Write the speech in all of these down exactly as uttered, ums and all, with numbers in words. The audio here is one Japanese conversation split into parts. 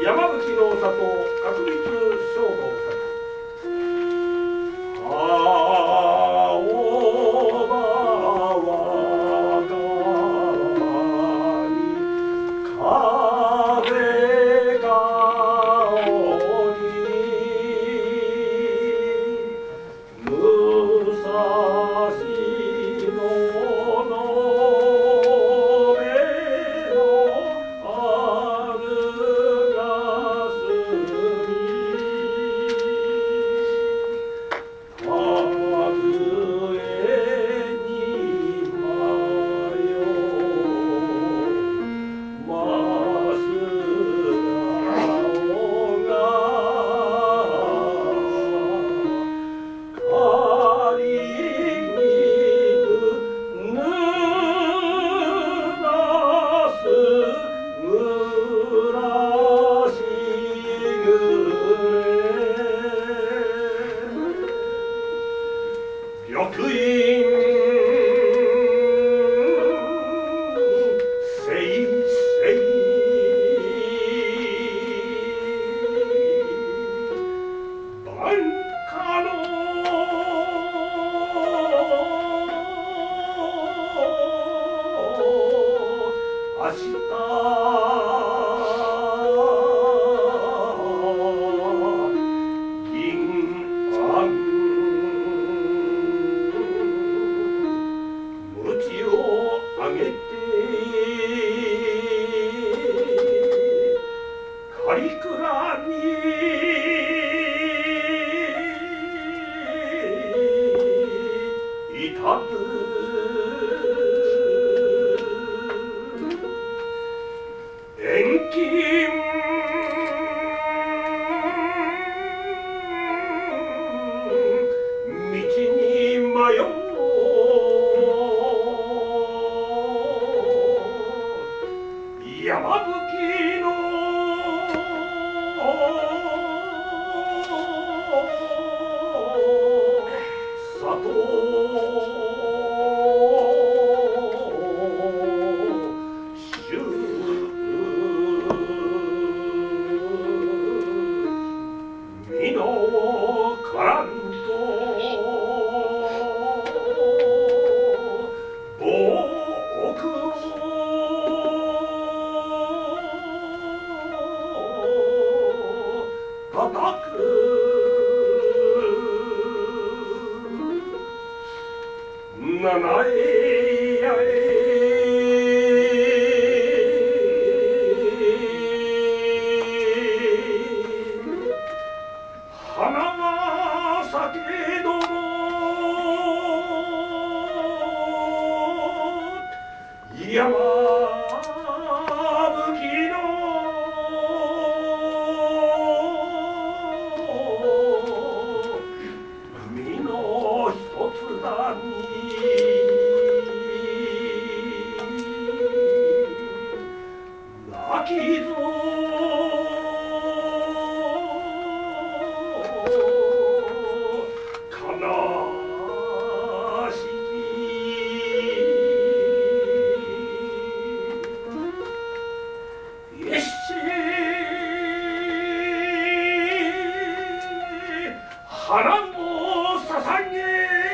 山吹の里確立消防作青葉は川に風がおり武蔵野の目のあるがすみたずえにまよます青が仮にぬらすむらしぐれ玉印せいせい晩夏の明日銀杏鞭をあげて狩倉にいたず遠近道に迷う山吹の里身のからんと僕を叩く七重やえ花が咲けども山吹の実の一つだに泣きぞ悲しい一花を捧げ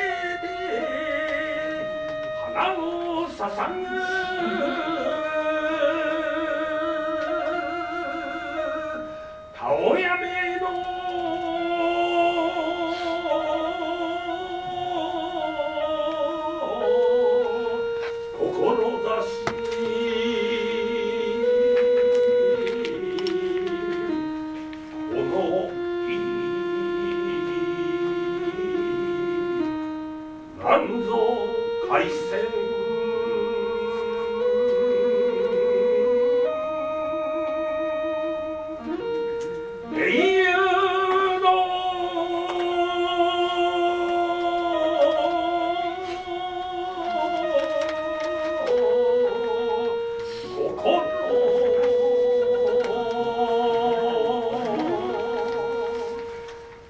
て花を捧げたおやめの志このなんぞ海鮮